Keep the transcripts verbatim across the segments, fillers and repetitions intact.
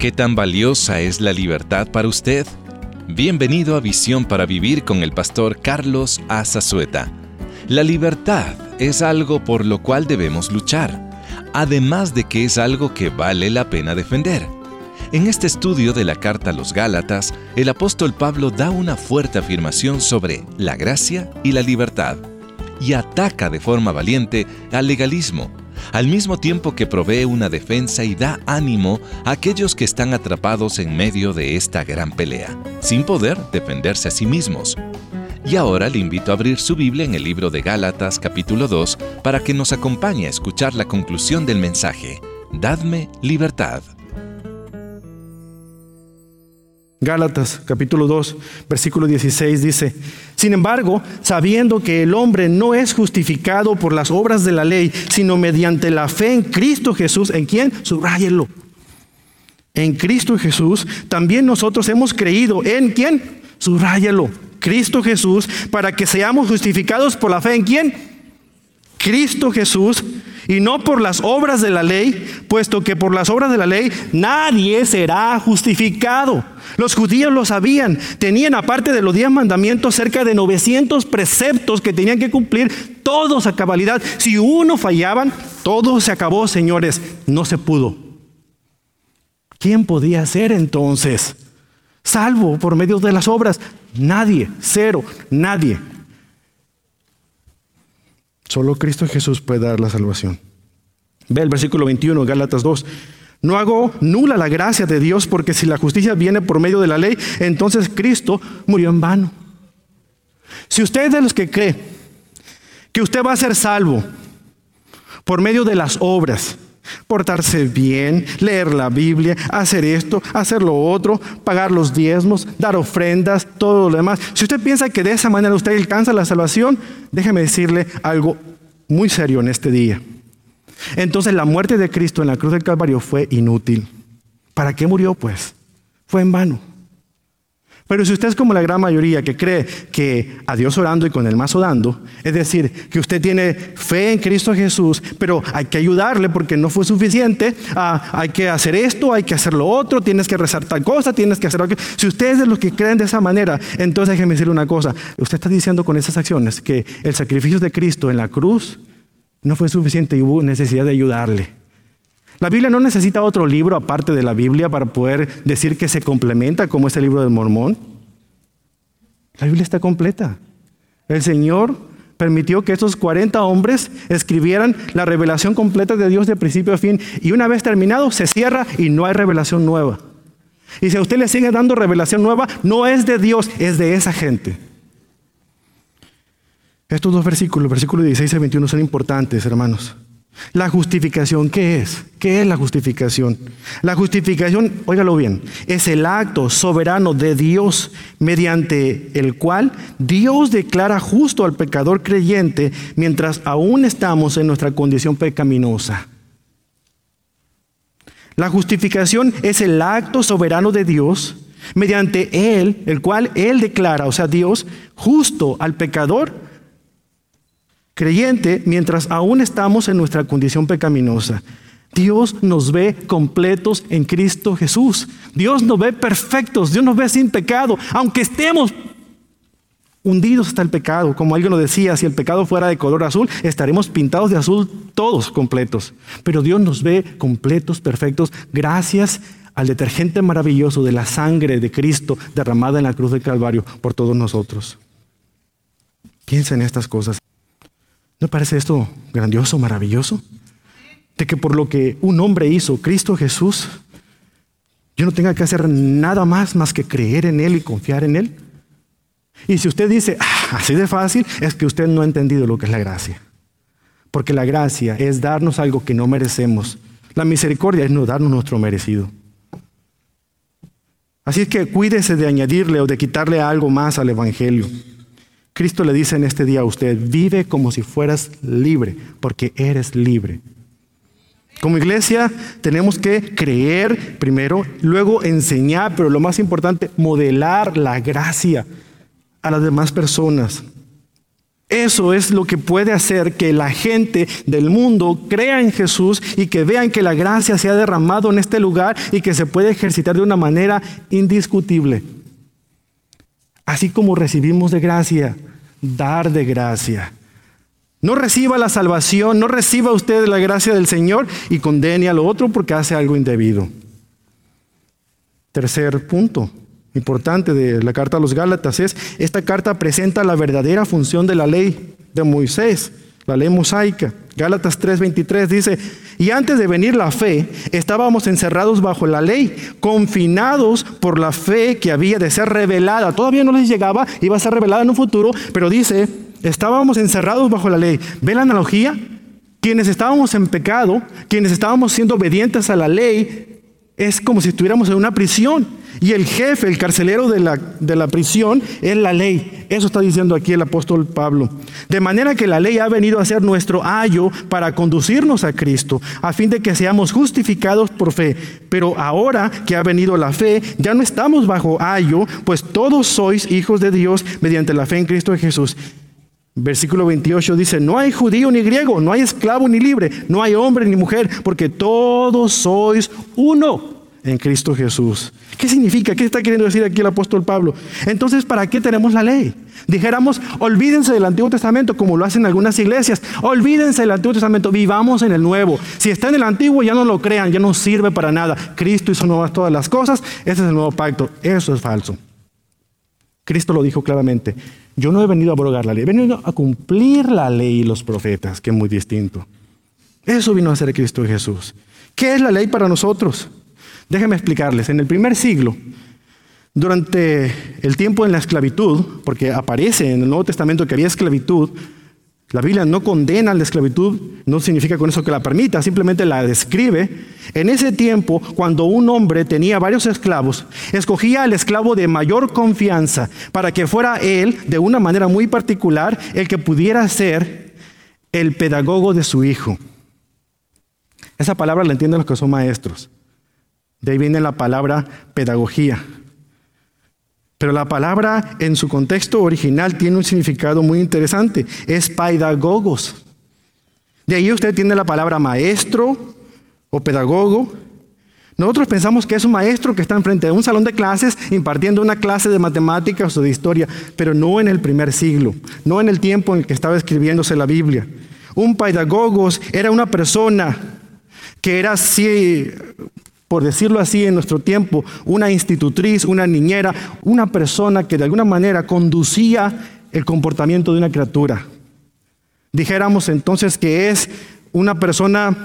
¿Qué tan valiosa es la libertad para usted? Bienvenido a Visión para Vivir con el pastor Carlos A. Zazueta. La libertad es algo por lo cual debemos luchar, además de que es algo que vale la pena defender. En este estudio de la carta a los Gálatas, el apóstol Pablo da una fuerte afirmación sobre la gracia y la libertad, y ataca de forma valiente al legalismo, al mismo tiempo que provee una defensa y da ánimo a aquellos que están atrapados en medio de esta gran pelea, sin poder defenderse a sí mismos. Y ahora le invito a abrir su Biblia en el libro de Gálatas capítulo dos para que nos acompañe a escuchar la conclusión del mensaje: Dadme libertad. Gálatas capítulo dos, versículo dieciséis dice: Sin embargo, sabiendo que el hombre no es justificado por las obras de la ley, sino mediante la fe en Cristo Jesús, ¿en quién? Subráyelo. En Cristo Jesús, también nosotros hemos creído. ¿En quién? Subráyelo. Cristo Jesús, para que seamos justificados por la fe en quién? Cristo Jesús, y no por las obras de la ley, puesto que por las obras de la ley nadie será justificado. Los judíos lo sabían, tenían aparte de los diez mandamientos cerca de novecientos preceptos que tenían que cumplir todos a cabalidad. Si uno fallaban, todo se acabó, señores, no se pudo. ¿Quién podía ser entonces salvo por medio de las obras? Nadie, cero, nadie. Solo Cristo Jesús puede dar la salvación. Ve el versículo veintiuno, Gálatas dos. No hago nula la gracia de Dios, porque si la justicia viene por medio de la ley, entonces Cristo murió en vano. Si usted es de los que cree que usted va a ser salvo por medio de las obras, portarse bien, leer la Biblia, hacer esto, hacer lo otro, pagar los diezmos, dar ofrendas, todo lo demás. Si usted piensa que de esa manera usted alcanza la salvación, déjeme decirle algo muy serio en este día. Entonces la muerte de Cristo en la cruz del Calvario fue inútil. ¿Para qué murió, pues? Fue en vano. Pero si usted es como la gran mayoría que cree que a Dios orando y con el mazo dando, es decir, que usted tiene fe en Cristo Jesús, pero hay que ayudarle porque no fue suficiente, ah, hay que hacer esto, hay que hacer lo otro, tienes que rezar tal cosa, tienes que hacer aquello. Si usted es de los que creen de esa manera, entonces déjeme decirle una cosa: usted está diciendo con esas acciones que el sacrificio de Cristo en la cruz no fue suficiente y hubo necesidad de ayudarle. La Biblia no necesita otro libro aparte de la Biblia para poder decir que se complementa, como es el libro del Mormón. La Biblia está completa. El Señor permitió que estos cuarenta hombres escribieran la revelación completa de Dios de principio a fin, y una vez terminado se cierra y no hay revelación nueva. Y si a usted le sigue dando revelación nueva, no es de Dios, es de esa gente. Estos dos versículos, versículos dieciséis y veintiuno, son importantes, hermanos. La justificación, ¿qué es? ¿Qué es la justificación? La justificación, óigalo bien, es el acto soberano de Dios mediante el cual Dios declara justo al pecador creyente mientras aún estamos en nuestra condición pecaminosa. La justificación es el acto soberano de Dios mediante Él, el cual Él declara, o sea, Dios, justo al pecador creyente mientras aún estamos en nuestra condición pecaminosa. Dios nos ve completos en Cristo Jesús. Dios nos ve perfectos, Dios nos ve sin pecado, aunque estemos hundidos hasta el pecado. Como alguien lo decía, si el pecado fuera de color azul, estaremos pintados de azul todos completos. Pero Dios nos ve completos, perfectos, gracias al detergente maravilloso de la sangre de Cristo derramada en la cruz del Calvario por todos nosotros. Piensa en estas cosas. ¿No parece esto grandioso, maravilloso? De que por lo que un hombre hizo, Cristo Jesús, yo no tenga que hacer nada más más que creer en Él y confiar en Él. Y si usted dice, ah, así de fácil, es que usted no ha entendido lo que es la gracia. Porque la gracia es darnos algo que no merecemos. La misericordia es no darnos nuestro merecido. Así es que cuídese de añadirle o de quitarle algo más al Evangelio. Cristo le dice en este día a usted: vive como si fueras libre, porque eres libre. Como iglesia tenemos que creer primero, luego enseñar, pero lo más importante, modelar la gracia a las demás personas. Eso es lo que puede hacer que la gente del mundo crea en Jesús y que vean que la gracia se ha derramado en este lugar y que se puede ejercitar de una manera indiscutible. Así como recibimos de gracia, dar de gracia. No reciba la salvación, no reciba usted la gracia del Señor y condene al otro porque hace algo indebido. Tercer punto importante de la carta a los Gálatas es, esta carta presenta la verdadera función de la ley de Moisés, la ley mosaica. Gálatas tres veintitrés dice, y antes de venir la fe, estábamos encerrados bajo la ley, confinados por la fe que había de ser revelada. Todavía no les llegaba, iba a ser revelada en un futuro, pero dice, estábamos encerrados bajo la ley. ¿Ve la analogía? Quienes estábamos en pecado, quienes estábamos siendo obedientes a la ley, es como si estuviéramos en una prisión. Y el jefe, el carcelero de la, de la prisión, es la ley. Eso está diciendo aquí el apóstol Pablo. De manera que la ley ha venido a ser nuestro ayo para conducirnos a Cristo, a fin de que seamos justificados por fe. Pero ahora que ha venido la fe, ya no estamos bajo ayo, pues todos sois hijos de Dios mediante la fe en Cristo Jesús. Versículo veintiocho dice, no hay judío ni griego, no hay esclavo ni libre, no hay hombre ni mujer, porque todos sois uno en Cristo Jesús. ¿Qué significa? ¿Qué está queriendo decir aquí el apóstol Pablo? Entonces, ¿para qué tenemos la ley? Dijéramos, olvídense del Antiguo Testamento, como lo hacen algunas iglesias. Olvídense del Antiguo Testamento, vivamos en el Nuevo. Si está en el Antiguo, ya no lo crean, ya no sirve para nada. Cristo hizo nuevas todas las cosas, ese es el nuevo pacto. Eso es falso. Cristo lo dijo claramente. Yo no he venido a abrogar la ley, he venido a cumplir la ley y los profetas, que es muy distinto. Eso vino a hacer Cristo Jesús. ¿Qué es la ley para nosotros? Déjenme explicarles. En el primer siglo, durante el tiempo en la esclavitud, porque aparece en el Nuevo Testamento que había esclavitud, la Biblia no condena la esclavitud, no significa con eso que la permita, simplemente la describe. En ese tiempo, cuando un hombre tenía varios esclavos, escogía al esclavo de mayor confianza para que fuera él, de una manera muy particular, el que pudiera ser el pedagogo de su hijo. Esa palabra la entienden los que son maestros. De ahí viene la palabra pedagogía. Pero la palabra en su contexto original tiene un significado muy interesante. Es paidagogos. De ahí usted tiene la palabra maestro o pedagogo. Nosotros pensamos que es un maestro que está enfrente de un salón de clases impartiendo una clase de matemáticas o de historia, pero no en el primer siglo, no en el tiempo en el que estaba escribiéndose la Biblia. Un paidagogos era una persona que era así, por decirlo así en nuestro tiempo, una institutriz, una niñera, una persona que de alguna manera conducía el comportamiento de una criatura. Dijéramos entonces que es una persona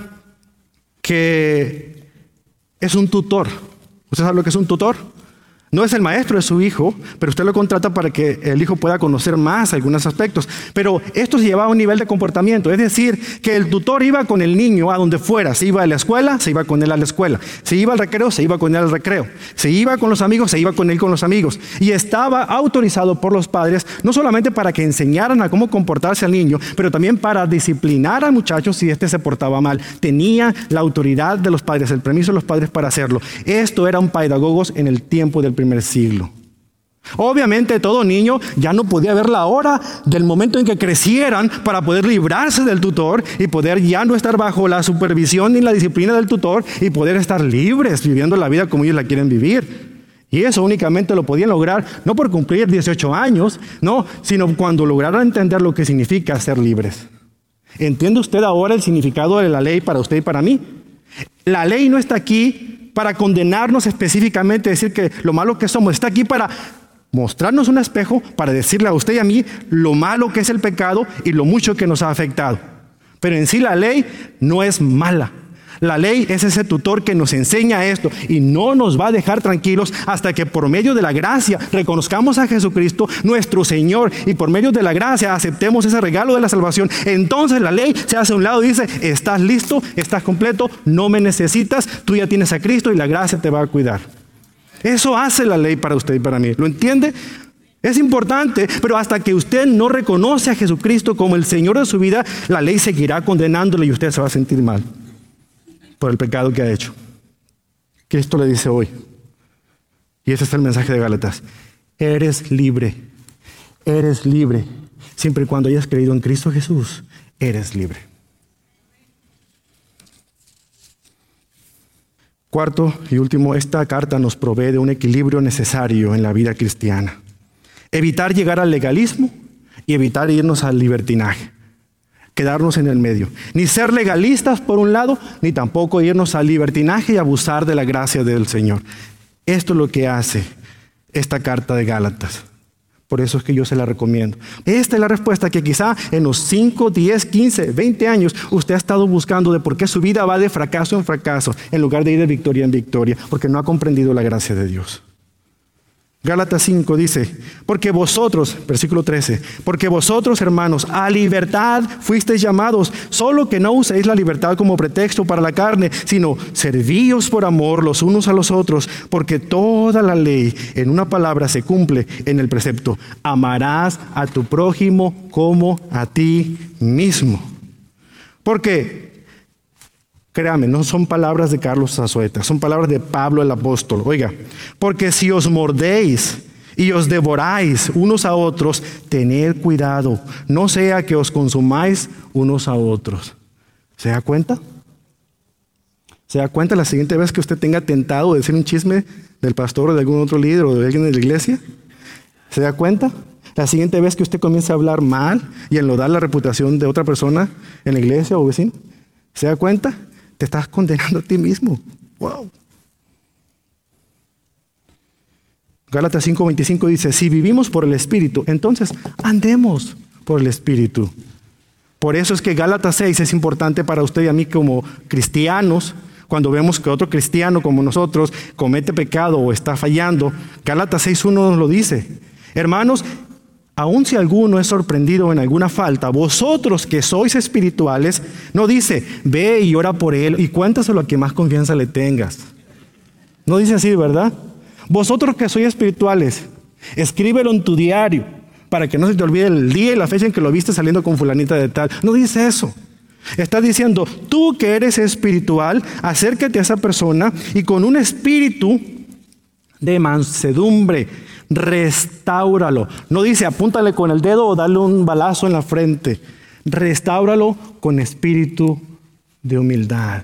que es un tutor. ¿Usted sabe lo que es un tutor? No es el maestro de su hijo, pero usted lo contrata para que el hijo pueda conocer más algunos aspectos. Pero esto se llevaba a un nivel de comportamiento, es decir, que el tutor iba con el niño a donde fuera. Se iba a la escuela, se iba con él a la escuela. Se iba al recreo, se iba con él al recreo. Se iba con los amigos, se iba con él con los amigos. Y estaba autorizado por los padres, no solamente para que enseñaran a cómo comportarse al niño, pero también para disciplinar al muchacho si éste se portaba mal. Tenía la autoridad de los padres, el permiso de los padres para hacerlo. Esto era un paidagogos en el tiempo del primer siglo. Obviamente todo niño ya no podía ver la hora del momento en que crecieran para poder librarse del tutor y poder ya no estar bajo la supervisión ni la disciplina del tutor y poder estar libres viviendo la vida como ellos la quieren vivir. Y eso únicamente lo podían lograr no por cumplir dieciocho años, no, sino cuando lograran entender lo que significa ser libres. ¿Entiende usted ahora el significado de la ley para usted y para mí? La ley no está aquí para condenarnos específicamente, decir que lo malo que somos, está aquí para mostrarnos un espejo, para decirle a usted y a mí lo malo que es el pecado y lo mucho que nos ha afectado. Pero en sí la ley no es mala. La ley es ese tutor que nos enseña esto y no nos va a dejar tranquilos hasta que por medio de la gracia reconozcamos a Jesucristo, nuestro Señor, y por medio de la gracia aceptemos ese regalo de la salvación. Entonces la ley se hace a un lado y dice, estás listo, estás completo, no me necesitas, tú ya tienes a Cristo y la gracia te va a cuidar. Eso hace la ley para usted y para mí. ¿Lo entiende? Es importante, pero hasta que usted no reconoce a Jesucristo como el Señor de su vida, la ley seguirá condenándole y usted se va a sentir mal por el pecado que ha hecho. Cristo le dice hoy, y ese es el mensaje de Gálatas, eres libre, eres libre. Siempre y cuando hayas creído en Cristo Jesús, eres libre. Cuarto y último, esta carta nos provee de un equilibrio necesario en la vida cristiana. Evitar llegar al legalismo y evitar irnos al libertinaje. Quedarnos en el medio. Ni ser legalistas por un lado, ni tampoco irnos al libertinaje y abusar de la gracia del Señor. Esto es lo que hace esta carta de Gálatas. Por eso es que yo se la recomiendo. Esta es la respuesta que quizá en los cinco, diez, quince, veinte años usted ha estado buscando de por qué su vida va de fracaso en fracaso en lugar de ir de victoria en victoria, porque no ha comprendido la gracia de Dios. Gálatas cinco dice, porque vosotros, versículo trece, porque vosotros, hermanos, a libertad fuisteis llamados, solo que no uséis la libertad como pretexto para la carne, sino servíos por amor los unos a los otros, porque toda la ley en una palabra se cumple en el precepto, amarás a tu prójimo como a ti mismo. Porque créame, no son palabras de Carlos Azazueta, son palabras de Pablo el apóstol. Oiga, porque si os mordéis y os devoráis unos a otros, tened cuidado, no sea que os consumáis unos a otros. ¿Se da cuenta? ¿Se da cuenta la siguiente vez que usted tenga tentado de decir un chisme del pastor o de algún otro líder o de alguien de la iglesia? ¿Se da cuenta? La siguiente vez que usted comience a hablar mal y enlodar la reputación de otra persona en la iglesia o vecino, ¿se da cuenta? Te estás condenando a ti mismo. Wow. Gálatas cinco veinticinco dice, si vivimos por el Espíritu, entonces andemos por el Espíritu. Por eso es que Gálatas seis es importante para usted y a mí como cristianos. Cuando vemos que otro cristiano como nosotros comete pecado o está fallando, Gálatas seis uno nos lo dice. Hermanos, aun si alguno es sorprendido en alguna falta, vosotros que sois espirituales, no dice, ve y ora por él y cuéntaselo a quien más confianza le tengas. No dice así, ¿verdad? Vosotros que sois espirituales, escríbelo en tu diario para que no se te olvide el día y la fecha en que lo viste saliendo con fulanita de tal. No dice eso. Está diciendo, tú que eres espiritual, acércate a esa persona y con un espíritu de mansedumbre, restáuralo. No dice apúntale con el dedo o dale un balazo en la frente. Restáuralo con espíritu de humildad.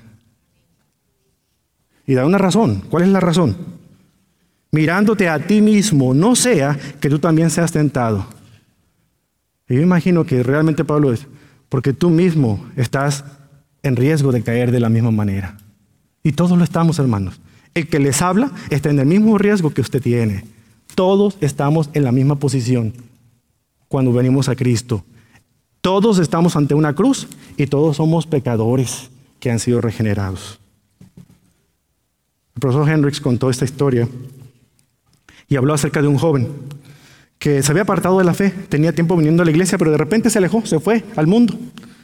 Y da una razón. ¿Cuál es la razón? Mirándote a ti mismo, no sea que tú también seas tentado. Y yo imagino que realmente Pablo es, porque tú mismo estás en riesgo de caer de la misma manera. Y todos lo estamos, hermanos. El que les habla está en el mismo riesgo que usted tiene. Todos estamos en la misma posición cuando venimos a Cristo. Todos estamos ante una cruz y todos somos pecadores que han sido regenerados. El profesor Hendricks contó esta historia y habló acerca de un joven que se había apartado de la fe, tenía tiempo viniendo a la iglesia, pero de repente se alejó, se fue al mundo.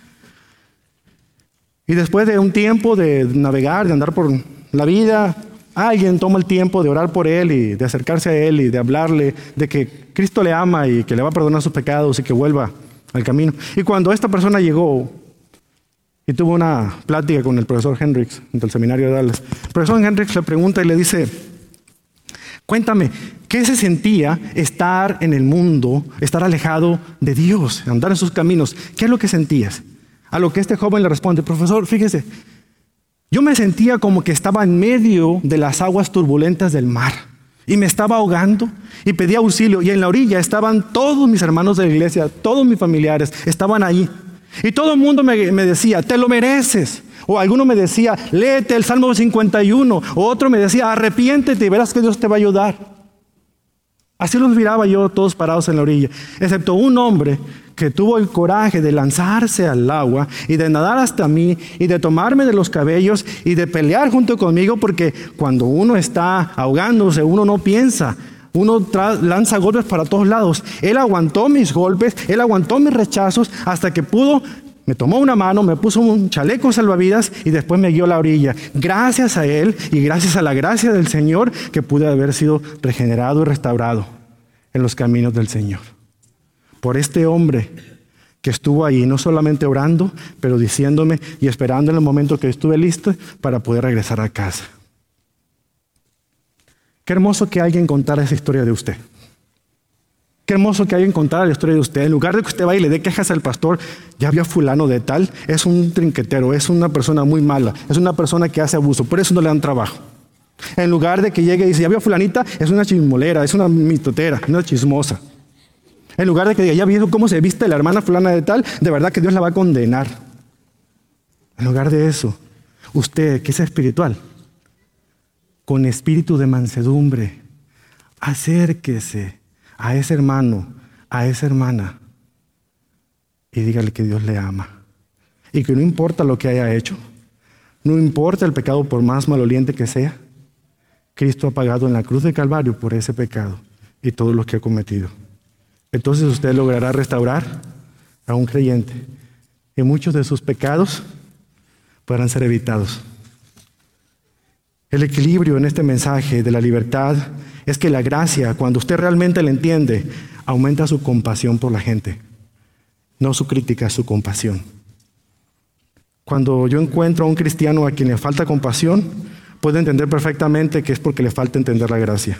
Y después de un tiempo de navegar, de andar por la vida, alguien toma el tiempo de orar por él y de acercarse a él y de hablarle de que Cristo le ama y que le va a perdonar sus pecados y que vuelva al camino. Y cuando esta persona llegó y tuvo una plática con el profesor Hendricks del seminario de Dallas, el profesor Hendricks le pregunta y le dice, cuéntame, ¿qué se sentía estar en el mundo, estar alejado de Dios, andar en sus caminos? ¿Qué es lo que sentías? A lo que este joven le responde, profesor, fíjese, yo me sentía como que estaba en medio de las aguas turbulentas del mar y me estaba ahogando y pedía auxilio y en la orilla estaban todos mis hermanos de la iglesia, todos mis familiares estaban ahí y todo el mundo me, me decía, te lo mereces. O alguno me decía, léete el Salmo cincuenta y uno. O otro me decía, arrepiéntete y verás que Dios te va a ayudar. Así los miraba yo todos parados en la orilla, excepto un hombre que tuvo el coraje de lanzarse al agua y de nadar hasta mí y de tomarme de los cabellos y de pelear junto conmigo, porque cuando uno está ahogándose, uno no piensa, uno lanza golpes para todos lados. Él aguantó mis golpes, él aguantó mis rechazos hasta que pudo. Me tomó una mano, me puso un chaleco salvavidas y después me guió a la orilla. Gracias a él y gracias a la gracia del Señor que pude haber sido regenerado y restaurado en los caminos del Señor. Por este hombre que estuvo ahí, no solamente orando, pero diciéndome y esperando en el momento que estuve listo para poder regresar a casa. Qué hermoso que alguien contara esa historia de usted. Qué hermoso que haya encontrado la historia de usted. En lugar de que usted vaya y le dé quejas al pastor, ya vio a fulano de tal, es un trinquetero, es una persona muy mala, es una persona que hace abuso, por eso no le dan trabajo. En lugar de que llegue y dice, ya vio a fulanita, es una chismolera, es una mitotera, una chismosa. En lugar de que diga, ya vio cómo se viste la hermana fulana de tal, de verdad que Dios la va a condenar. En lugar de eso, usted que es espiritual, con espíritu de mansedumbre, acérquese a ese hermano, a esa hermana, y dígale que Dios le ama. Y que no importa lo que haya hecho, no importa el pecado por más maloliente que sea, Cristo ha pagado en la cruz de Calvario por ese pecado y todos los que ha cometido. Entonces usted logrará restaurar a un creyente y muchos de sus pecados podrán ser evitados. El equilibrio en este mensaje de la libertad es que la gracia, cuando usted realmente la entiende, aumenta su compasión por la gente. No su crítica, su compasión. Cuando yo encuentro a un cristiano a quien le falta compasión, puedo entender perfectamente que es porque le falta entender la gracia.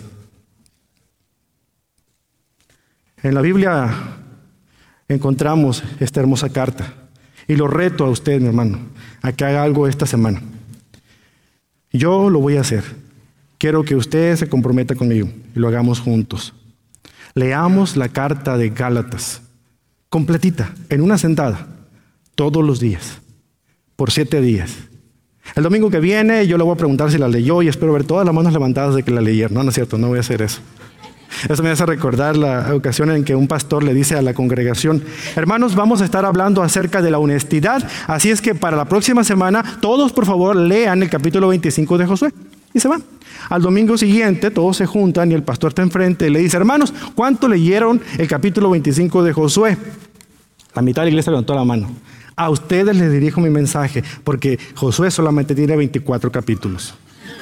En la Biblia encontramos esta hermosa carta y lo reto a usted, mi hermano, a que haga algo esta semana. Yo lo voy a hacer. Quiero que usted se comprometa conmigo y lo hagamos juntos. Leamos la carta de Gálatas, completita, en una sentada, todos los días, por siete días. El domingo que viene yo le voy a preguntar si la leyó y espero ver todas las manos levantadas de que la leyeron. No, no es cierto, no voy a hacer eso. Eso me hace recordar la ocasión en que un pastor le dice a la congregación, hermanos, vamos a estar hablando acerca de la honestidad, así es que para la próxima semana todos por favor lean el capítulo veinticinco de Josué. Y se van. Al domingo siguiente todos se juntan y el pastor está enfrente y le dice, hermanos, ¿cuánto leyeron el capítulo veinticinco de Josué? La mitad de la iglesia levantó la mano. A ustedes les dirijo mi mensaje, porque Josué solamente tiene veinticuatro capítulos.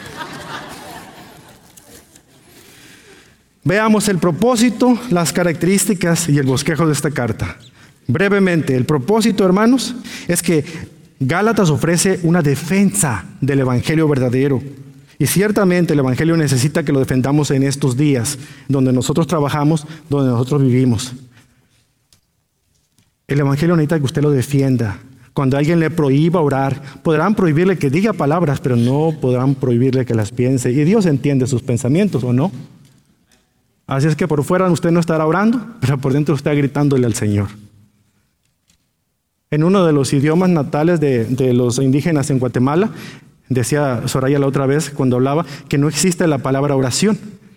Veamos el propósito, las características y el bosquejo de esta carta. Brevemente, el propósito, hermanos, es que Gálatas ofrece una defensa del evangelio verdadero. Y ciertamente el evangelio necesita que lo defendamos en estos días, donde nosotros trabajamos, donde nosotros vivimos. El evangelio necesita que usted lo defienda. Cuando alguien le prohíba orar, podrán prohibirle que diga palabras, pero no podrán prohibirle que las piense. Y Dios entiende sus pensamientos, ¿o no? Así es que por fuera usted no estará orando, pero por dentro está gritándole al Señor. En uno de los idiomas natales de, de los indígenas en Guatemala, decía Soraya la otra vez cuando hablaba, que no existe la palabra oración.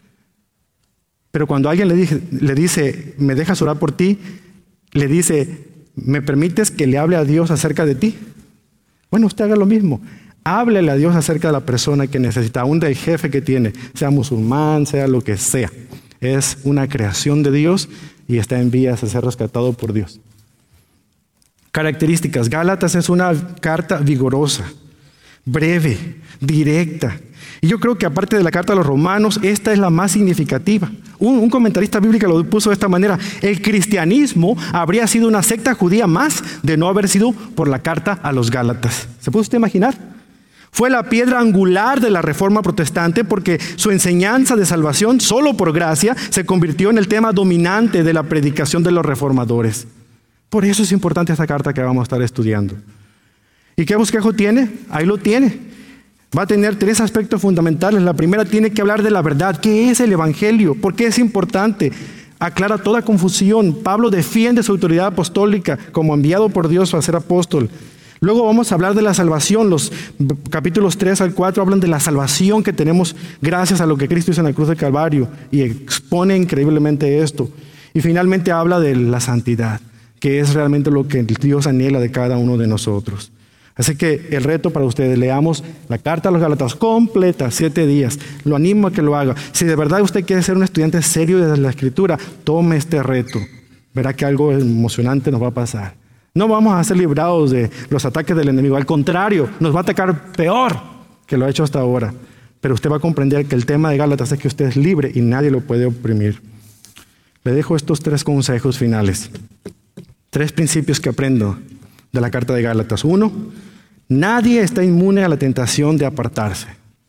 Pero cuando alguien le, dije, le dice, ¿me dejas orar por ti? Le dice, ¿me permites que le hable a Dios acerca de ti? Bueno, usted haga lo mismo. Háblele a Dios acerca de la persona que necesita, aún del jefe que tiene, sea musulmán, sea lo que sea. Es una creación de Dios y está en vías a ser rescatado por Dios. Características. Gálatas es una carta vigorosa, breve, directa. Y yo creo que aparte de la carta a los romanos, esta es la más significativa. Un, un comentarista bíblico lo puso de esta manera. El cristianismo habría sido una secta judía más de no haber sido por la carta a los Gálatas. ¿Se puede usted imaginar? Fue la piedra angular de la reforma protestante porque su enseñanza de salvación solo por gracia se convirtió en el tema dominante de la predicación de los reformadores. Por eso es importante esta carta que vamos a estar estudiando. ¿Y qué bosquejo tiene? Ahí lo tiene. Va a tener tres aspectos fundamentales. La primera tiene que hablar de la verdad. ¿Qué es el evangelio? ¿Por qué es importante? Aclara toda confusión. Pablo defiende su autoridad apostólica como enviado por Dios a ser apóstol. Luego vamos a hablar de la salvación. Los capítulos tres al cuatro hablan de la salvación que tenemos gracias a lo que Cristo hizo en la cruz de Calvario y expone increíblemente esto. Y finalmente habla de la santidad, que es realmente lo que Dios anhela de cada uno de nosotros. Así que el reto para ustedes, leamos la carta a los Gálatas completa, siete días. Lo animo a que lo haga. Si de verdad usted quiere ser un estudiante serio de la Escritura, tome este reto. Verá que algo emocionante nos va a pasar. No vamos a ser librados de los ataques del enemigo. Al contrario, nos va a atacar peor que lo ha hecho hasta ahora. Pero usted va a comprender que el tema de Gálatas es que usted es libre y nadie lo puede oprimir. Le dejo estos tres consejos finales. Tres principios que aprendo de la carta de Gálatas. Uno, nadie está inmune a la tentación de apartarse.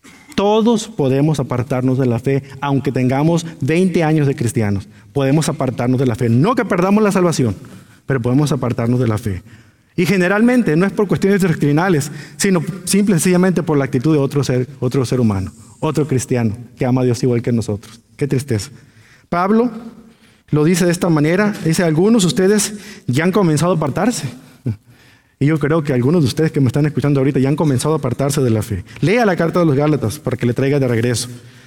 Todos podemos apartarnos de la fe, aunque tengamos veinte años de cristianos. Podemos apartarnos de la fe. No que perdamos la salvación, pero podemos apartarnos de la fe. Y generalmente no es por cuestiones doctrinales, sino simple y sencillamente por la actitud de otro ser, otro ser humano, otro cristiano que ama a Dios igual que nosotros. Qué tristeza. Pablo lo dice de esta manera, dice: algunos de ustedes ya han comenzado a apartarse. Y yo creo que algunos de ustedes que me están escuchando ahorita ya han comenzado a apartarse de la fe. Lea la carta de los Gálatas para que le traiga de regreso.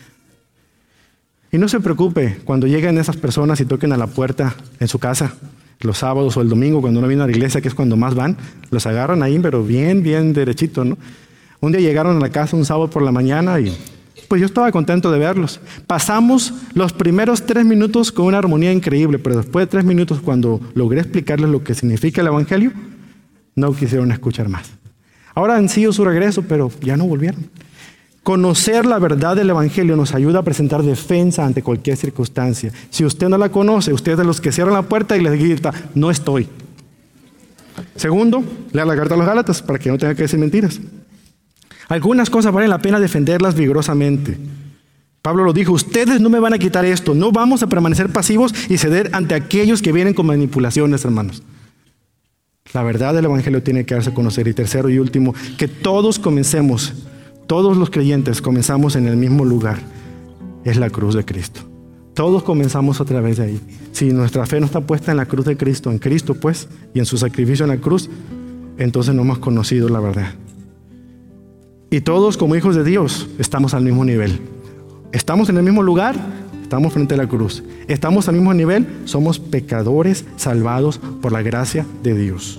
Y no se preocupe cuando lleguen esas personas y toquen a la puerta en su casa, los sábados o el domingo, cuando uno viene a la iglesia, que es cuando más van, los agarran ahí, pero bien, bien derechito, ¿no? Un día llegaron a la casa un sábado por la mañana y pues yo estaba contento de verlos. Pasamos los primeros tres minutos con una armonía increíble, pero después de tres minutos, cuando logré explicarles lo que significa el Evangelio, no quisieron escuchar más. Ahora han sido su regreso, pero ya no volvieron. Conocer la verdad del Evangelio nos ayuda a presentar defensa ante cualquier circunstancia. Si usted no la conoce, usted es de los que cierran la puerta y les grita: no estoy. Segundo, lea la carta a los Gálatas para que no tenga que decir mentiras. Algunas cosas valen la pena defenderlas vigorosamente. Pablo lo dijo: ustedes no me van a quitar esto. No vamos a permanecer pasivos y ceder ante aquellos que vienen con manipulaciones, hermanos. La verdad del Evangelio tiene que darse a conocer. Y tercero y último, que todos comencemos, todos los creyentes comenzamos en el mismo lugar. Es la cruz de Cristo. Todos comenzamos a través de ahí. Si nuestra fe no está puesta en la cruz de Cristo, en Cristo pues, y en su sacrificio en la cruz, entonces no hemos conocido la verdad. Y todos como hijos de Dios estamos al mismo nivel. Estamos en el mismo lugar, estamos frente a la cruz. Estamos al mismo nivel, somos pecadores salvados por la gracia de Dios.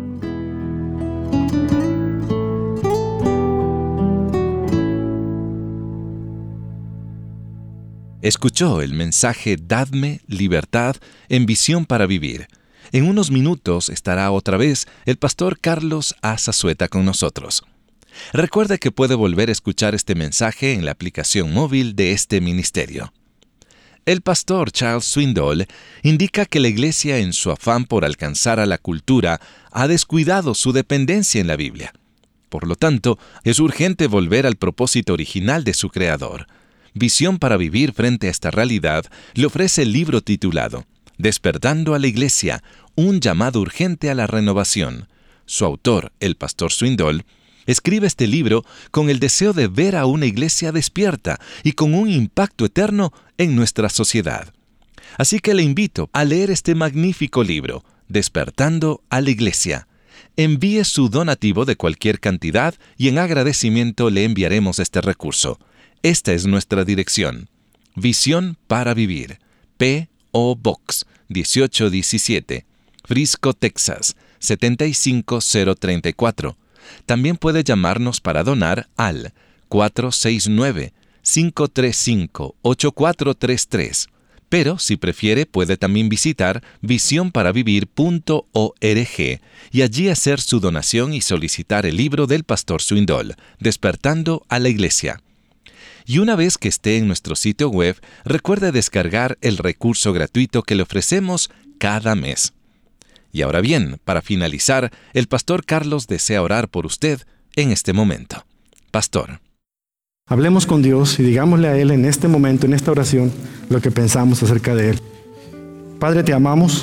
Escuchó el mensaje Dadme Libertad en Visión para Vivir. En unos minutos estará otra vez el pastor Carlos A. Zazueta con nosotros. Recuerde que puede volver a escuchar este mensaje en la aplicación móvil de este ministerio. El pastor Charles Swindoll indica que la iglesia, en su afán por alcanzar a la cultura, ha descuidado su dependencia en la Biblia. Por lo tanto, es urgente volver al propósito original de su creador. Visión para Vivir frente a esta realidad le ofrece el libro titulado Despertando a la Iglesia, un llamado urgente a la renovación. Su autor, el pastor Swindoll, escribe este libro con el deseo de ver a una iglesia despierta y con un impacto eterno en nuestra sociedad. Así que le invito a leer este magnífico libro, Despertando a la Iglesia. Envíe su donativo de cualquier cantidad y en agradecimiento le enviaremos este recurso. Esta es nuestra dirección. Visión para Vivir. P O Box dieciocho diecisiete, Frisco, Texas setenta y cinco cero treinta y cuatro. También puede llamarnos para donar al cuatro seis nueve, cinco tres cinco, ocho cuatro tres tres. Pero, si prefiere, puede también visitar visión para vivir punto org y allí hacer su donación y solicitar el libro del pastor Swindoll, Despertando a la Iglesia. Y una vez que esté en nuestro sitio web, recuerde descargar el recurso gratuito que le ofrecemos cada mes. Y ahora bien, para finalizar, el pastor Carlos desea orar por usted en este momento. Pastor. Hablemos con Dios y digámosle a Él en este momento, en esta oración, lo que pensamos acerca de Él. Padre, te amamos,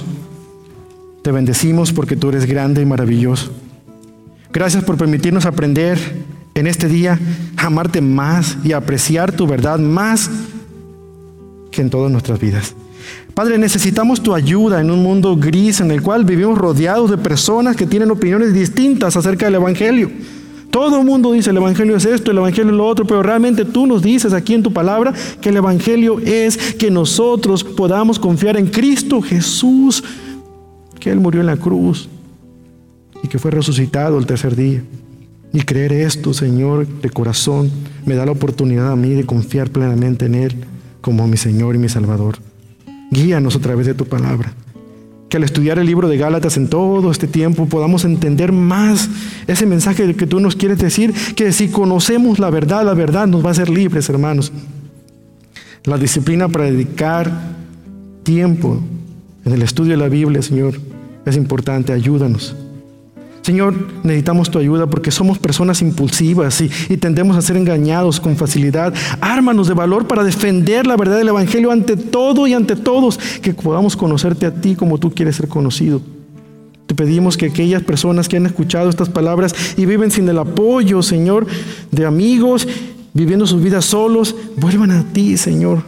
te bendecimos porque tú eres grande y maravilloso. Gracias por permitirnos aprender en este día a amarte más y a apreciar tu verdad más que en todas nuestras vidas. Padre, necesitamos tu ayuda en un mundo gris en el cual vivimos rodeados de personas que tienen opiniones distintas acerca del Evangelio. Todo el mundo dice el Evangelio es esto, el Evangelio es lo otro, pero realmente tú nos dices aquí en tu palabra que el Evangelio es que nosotros podamos confiar en Cristo Jesús, que Él murió en la cruz y que fue resucitado el tercer día. Y creer esto, Señor, de corazón, me da la oportunidad a mí de confiar plenamente en Él como mi Señor y mi Salvador. Guíanos a través de tu palabra. Que al estudiar el libro de Gálatas en todo este tiempo podamos entender más ese mensaje que tú nos quieres decir, que si conocemos la verdad, la verdad nos va a hacer libres, hermanos. La disciplina para dedicar tiempo en el estudio de la Biblia, Señor, es importante. Ayúdanos. Señor, necesitamos tu ayuda porque somos personas impulsivas y, y tendemos a ser engañados con facilidad. Ármanos de valor para defender la verdad del Evangelio ante todo y ante todos, que podamos conocerte a ti como tú quieres ser conocido. Te pedimos que aquellas personas que han escuchado estas palabras y viven sin el apoyo, Señor, de amigos, viviendo sus vidas solos, vuelvan a ti, Señor.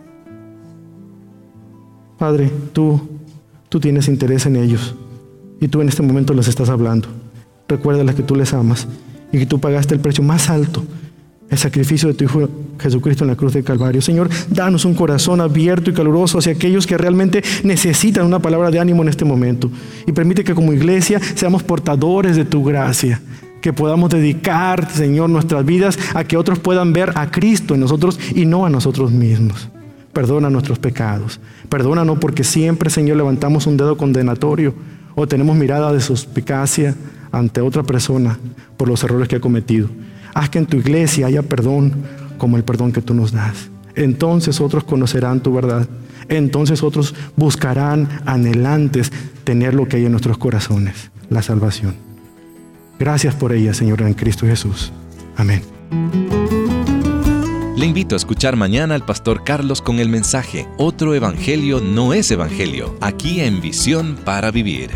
Padre, tú, tú tienes interés en ellos. Y tú en este momento les estás hablando. Recuérdales que tú les amas y que tú pagaste el precio más alto, el sacrificio de tu Hijo Jesucristo en la cruz del Calvario. Señor, danos un corazón abierto y caluroso hacia aquellos que realmente necesitan una palabra de ánimo en este momento. Y permite que como iglesia seamos portadores de tu gracia, que podamos dedicar, Señor, nuestras vidas a que otros puedan ver a Cristo en nosotros y no a nosotros mismos. Perdona nuestros pecados. Perdónanos porque siempre, Señor, levantamos un dedo condenatorio o tenemos mirada de suspicacia ante otra persona por los errores que ha cometido. Haz que en tu iglesia haya perdón como el perdón que tú nos das. Entonces otros conocerán tu verdad. Entonces otros buscarán anhelantes tener lo que hay en nuestros corazones, la salvación. Gracias por ella, Señor, en Cristo Jesús. Amén. Le invito a escuchar mañana al pastor Carlos con el mensaje Otro Evangelio no es Evangelio, aquí en Visión para Vivir.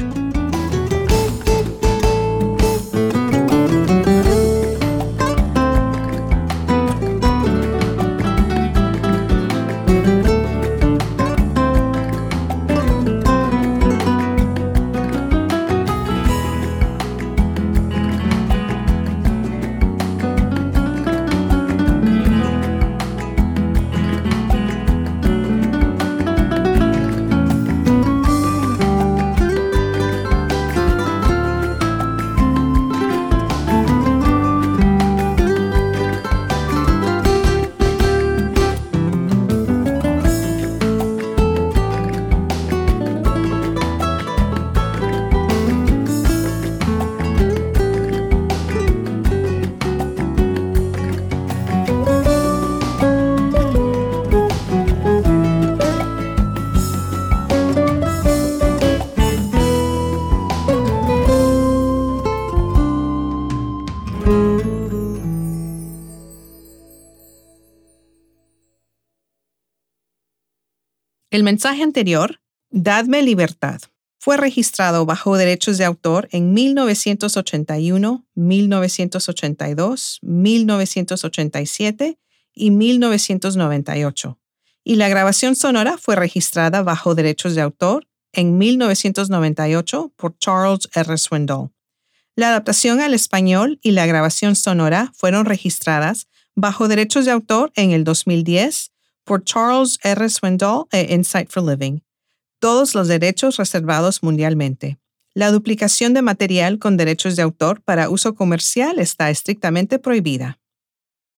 El mensaje anterior, Dadme Libertad, fue registrado bajo derechos de autor en mil novecientos ochenta y uno, mil novecientos ochenta y dos, mil novecientos ochenta y siete y mil novecientos noventa y ocho. Y la grabación sonora fue registrada bajo derechos de autor en mil novecientos noventa y ocho por Charles R. Swindoll. La adaptación al español y la grabación sonora fueron registradas bajo derechos de autor en el dos mil diez por Charles R. Swindoll e Insight for Living. Todos los derechos reservados mundialmente. La duplicación de material con derechos de autor para uso comercial está estrictamente prohibida.